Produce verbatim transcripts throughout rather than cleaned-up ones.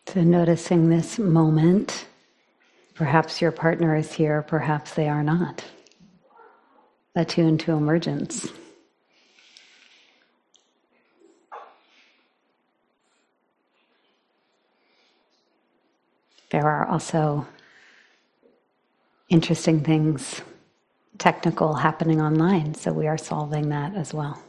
So noticing this moment, perhaps your partner is here, perhaps they are not. Attuned to emergence. There are also interesting things, technical, happening online, so we are solving that as well.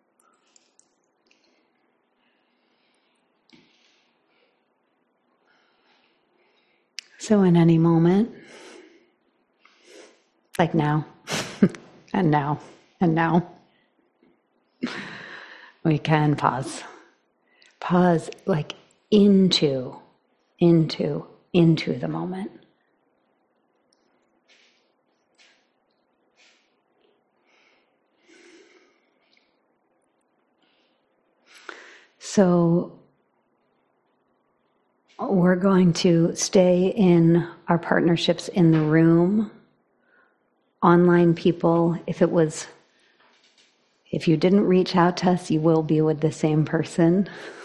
So in any moment, like now, and now, and now, we can pause. Pause like into, into, into the moment. So we're going to stay in our partnerships in the room. Online people, if it was, if you didn't reach out to us, you will be with the same person.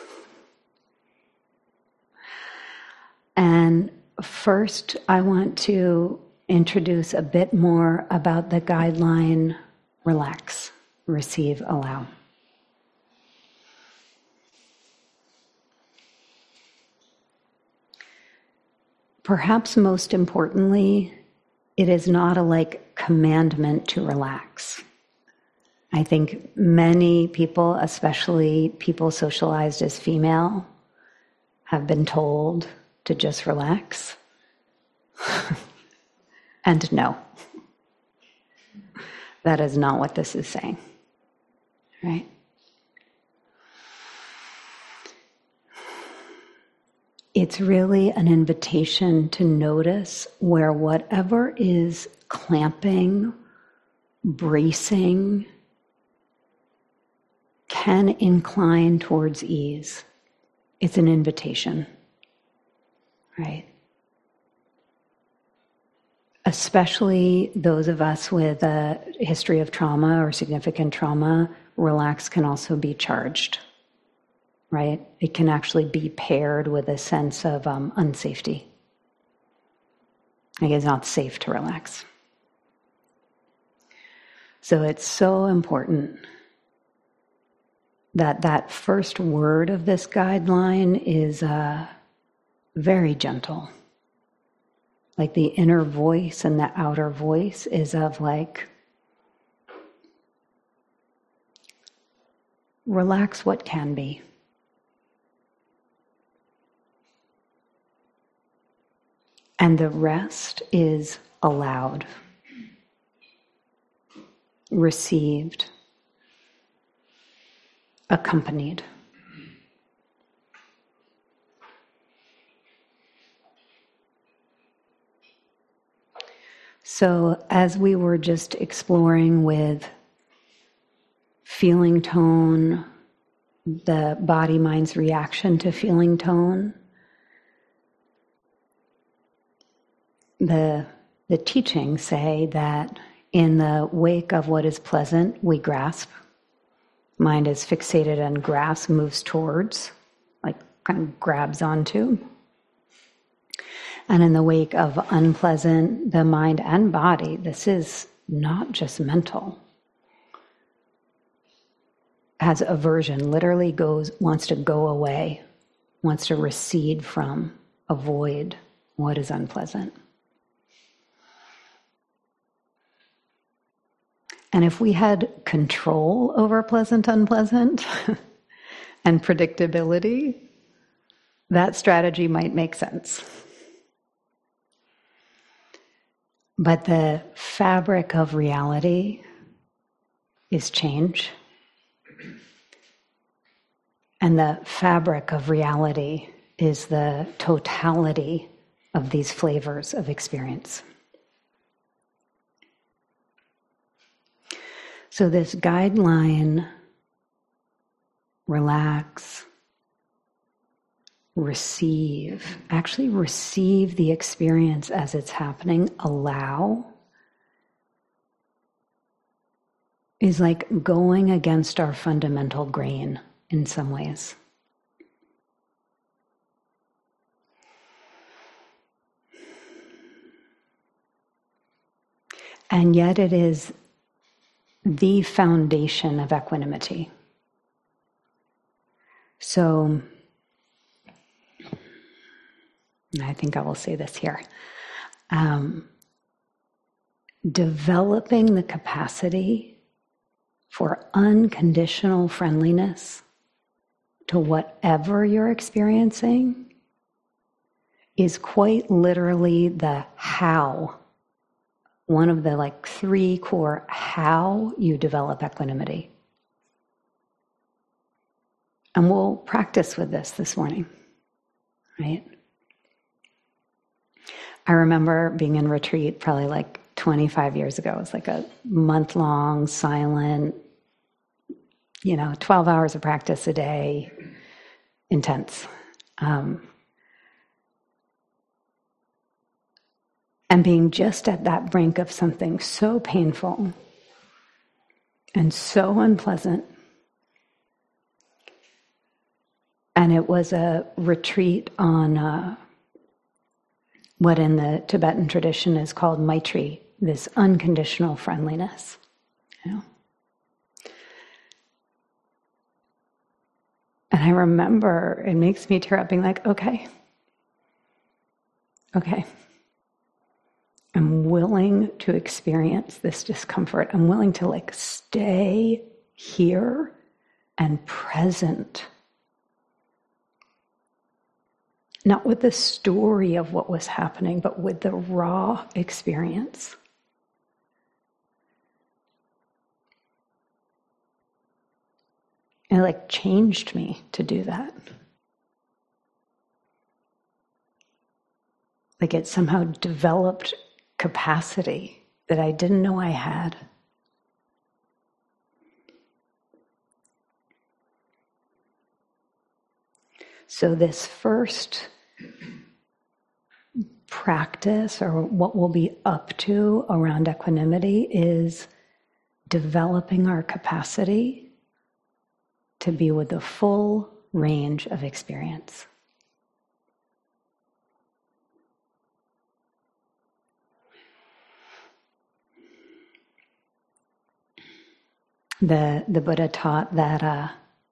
And first, I want to introduce a bit more about the guideline, relax, receive, allow. Perhaps most importantly, it is not a like commandment to relax. I think many people, especially people socialized as female, have been told to just relax. And no, that is not what this is saying, right? It's really an invitation to notice where whatever is clamping, bracing, can incline towards ease. It's an invitation, right? Especially those of us with a history of trauma or significant trauma, relax can also be charged. Right? It can actually be paired with a sense of um, unsafety. Like it's not safe to relax. So it's so important that that first word of this guideline is uh, very gentle. Like the inner voice and the outer voice is of like, relax what can be. And the rest is allowed, received, accompanied. So as we were just exploring with feeling tone, the body-mind's reaction to feeling tone, The, the teachings say that in the wake of what is pleasant, we grasp. Mind is fixated and grasps, moves towards, like kind of grabs onto. And in the wake of unpleasant, the mind and body, this is not just mental, has aversion, literally goes, wants to go away, wants to recede from, avoid what is unpleasant. And if we had control over pleasant, unpleasant, and predictability, that strategy might make sense. But the fabric of reality is change. And the fabric of reality is the totality of these flavors of experience. So this guideline, relax, receive, actually receive the experience as it's happening, allow, is like going against our fundamental grain in some ways. And yet it is the foundation of equanimity. So, I think I will say this here. Um, developing the capacity for unconditional friendliness to whatever you're experiencing is quite literally the how, one of the like three core how you develop equanimity. And we'll practice with this this morning, right? I remember being in retreat probably like twenty-five years ago. It was like a month-long, silent, you know, twelve hours of practice a day, intense. Um, and being just at that brink of something so painful and so unpleasant. And it was a retreat on uh, what in the Tibetan tradition is called Maitri, this unconditional friendliness. You know? And I remember, it makes me tear up being like, okay, okay. I'm willing to experience this discomfort. I'm willing to like stay here and present. Not with the story of what was happening, but with the raw experience. And it like changed me to do that. Like it somehow developed capacity that I didn't know I had. So this first practice, or what we'll be up to around equanimity, is developing our capacity to be with the full range of experience. The, the Buddha taught that uh,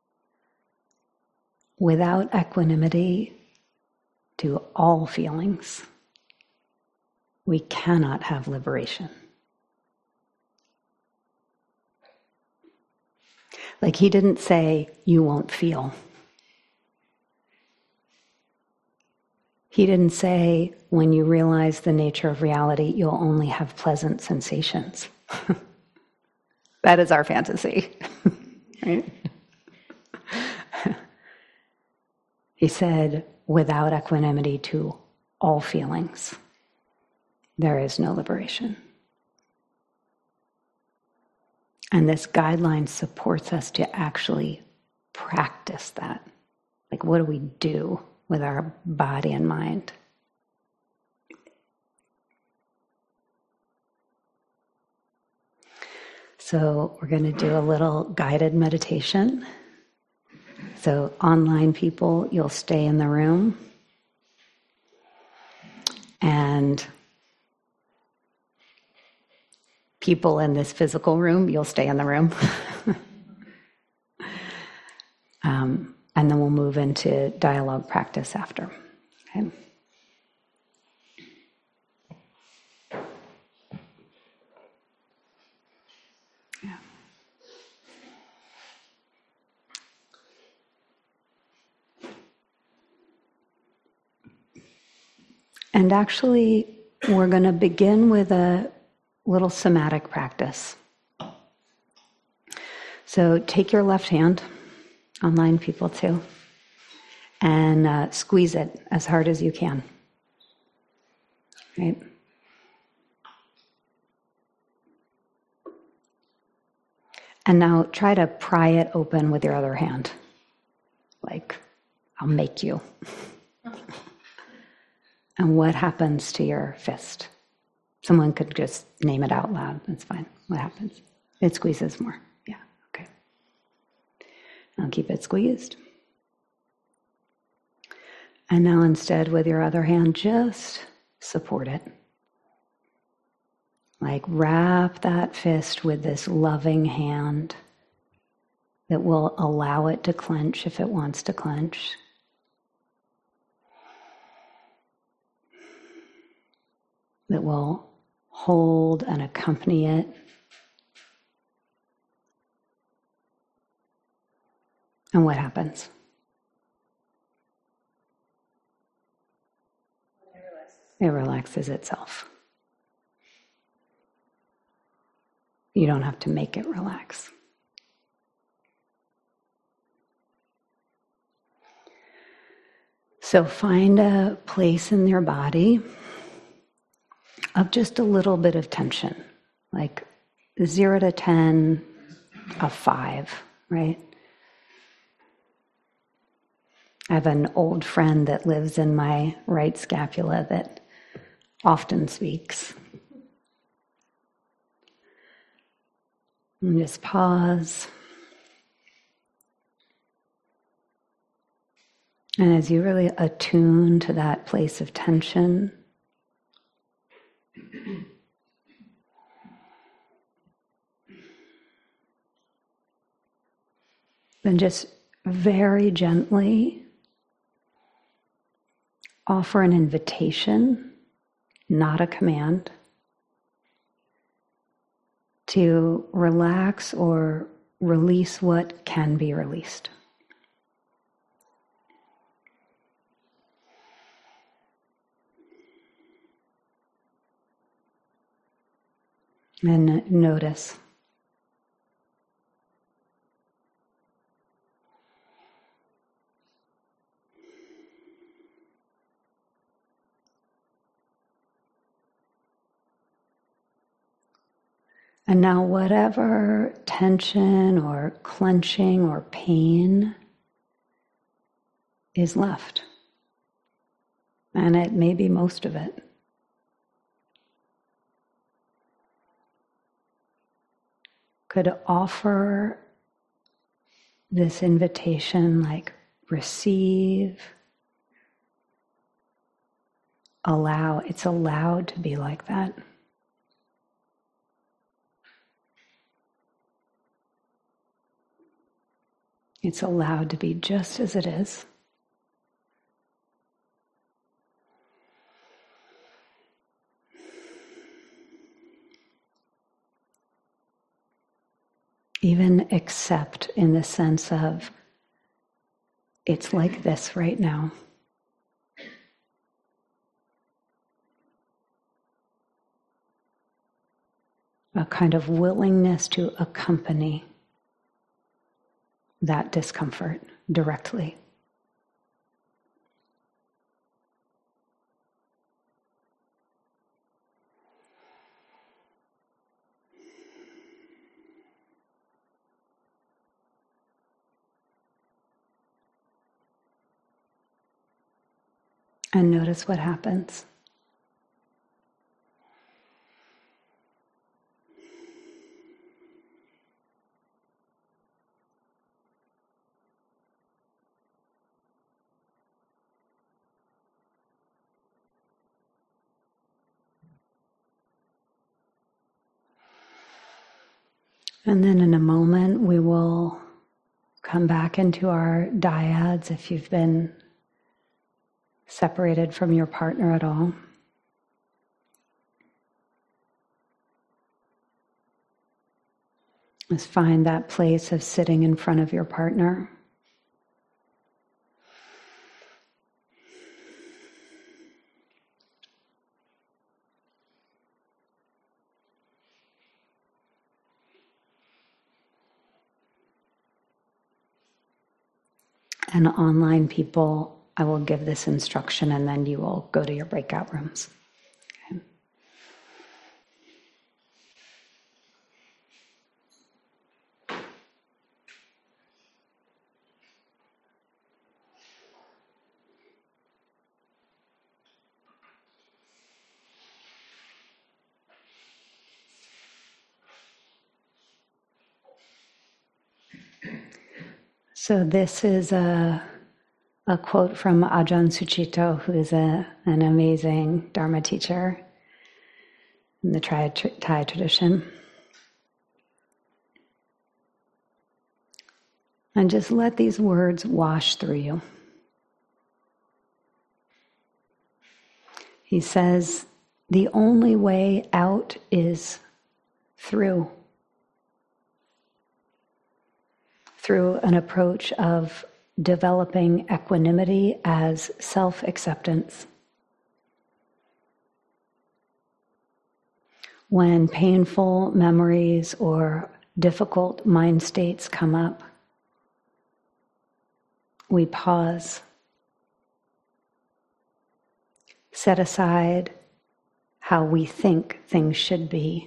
without equanimity to all feelings, we cannot have liberation. Like he didn't say, you won't feel. He didn't say, when you realize the nature of reality, you'll only have pleasant sensations. That is our fantasy, right? He said, without equanimity to all feelings, there is no liberation. And this guideline supports us to actually practice that. Like, what do we do with our body and mind? So we're going to do a little guided meditation. So online people, you'll stay in the room. And people in this physical room, you'll stay in the room. um, and then we'll move into dialogue practice after. Okay. Yeah. And actually, we're going to begin with a little somatic practice. So take your left hand, online people too, and uh, squeeze it as hard as you can. Right? And now try to pry it open with your other hand. Like, I'll make you. And what happens to your fist? Someone could just name it out loud. That's fine. What happens? It squeezes more. Yeah, okay. I'll keep it squeezed. And now instead, with your other hand, just support it. Like wrap that fist with this loving hand that will allow it to clench if it wants to clench. That will hold and accompany it. And what happens? It relaxes itself. You don't have to make it relax. So find a place in your body of just a little bit of tension, like zero to ten, a five, right? I have an old friend that lives in my right scapula that often speaks. And just pause. And as you really attune to that place of tension, then just very gently offer an invitation, not a command, to relax or release what can be released. And notice. And now whatever tension or clenching or pain is left, and it may be most of it, could offer this invitation like receive, allow. It's allowed to be like that. It's allowed to be just as it is. Even accept in the sense of, it's like this right now. A kind of willingness to accompany that discomfort directly. And notice what happens. And then in a moment, we will come back into our dyads if you've been separated from your partner at all. Just find that place of sitting in front of your partner. And online people, I will give this instruction and then you will go to your breakout rooms. Okay. So this is a, a quote from Ajahn Sucitto, who is a, an amazing Dharma teacher. in the Thai, Thai tradition. And just let these words wash through you. He says, the only way out is through. Through an approach of developing equanimity as self-acceptance. When painful memories or difficult mind states come up, we pause, set aside how we think things should be.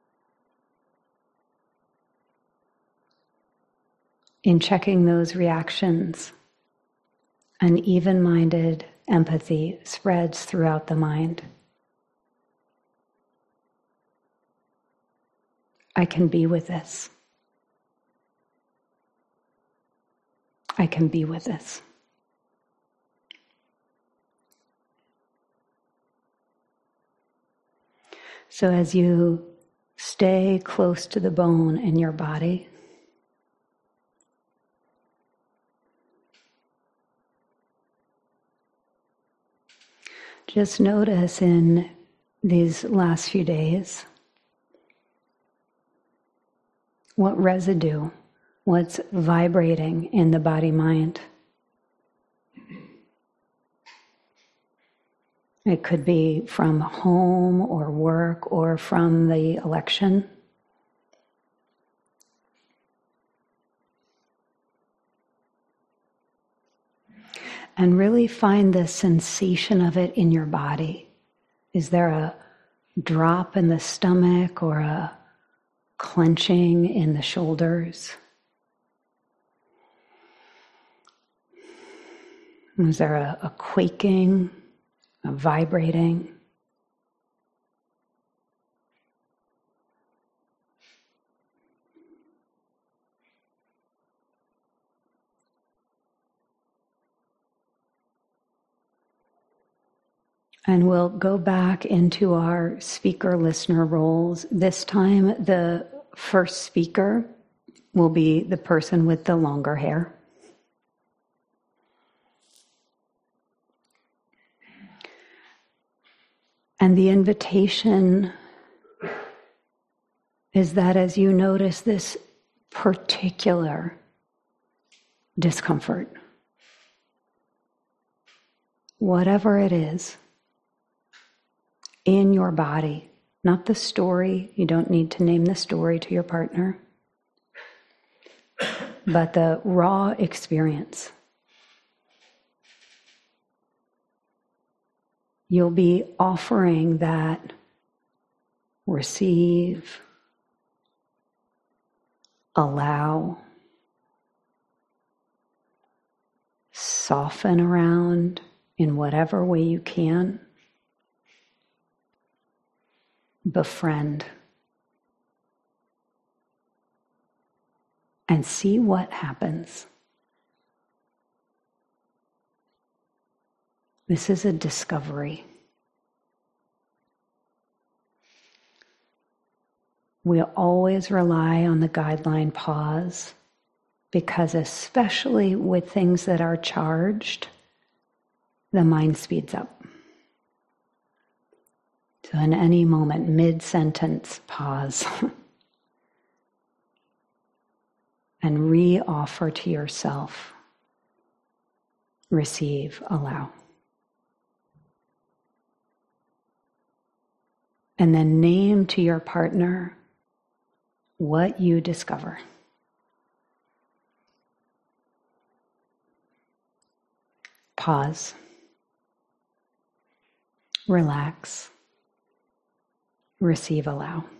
In checking those reactions, an even-minded empathy spreads throughout the mind. I can be with this. I can be with this. So as you stay close to the bone in your body, just notice in these last few days what residue, what's vibrating in the body-mind. It could be from home or work or from the election. And really find the sensation of it in your body. Is there a drop in the stomach or a clenching in the shoulders? Is there a, a quaking, a vibrating? And we'll go back into our speaker-listener roles. This time, the first speaker will be the person with the longer hair. And the invitation is that as you notice this particular discomfort, whatever it is, in your body, not the story. You don't need to name the story to your partner, but the raw experience. You'll be offering that receive, allow, soften around in whatever way you can. Befriend. And see what happens. This is a discovery. We always rely on the guideline pause because especially with things that are charged, the mind speeds up. So in any moment, mid-sentence, pause. And re-offer to yourself. Receive, allow. And then name to your partner what you discover. Pause. Relax. Receive, allow.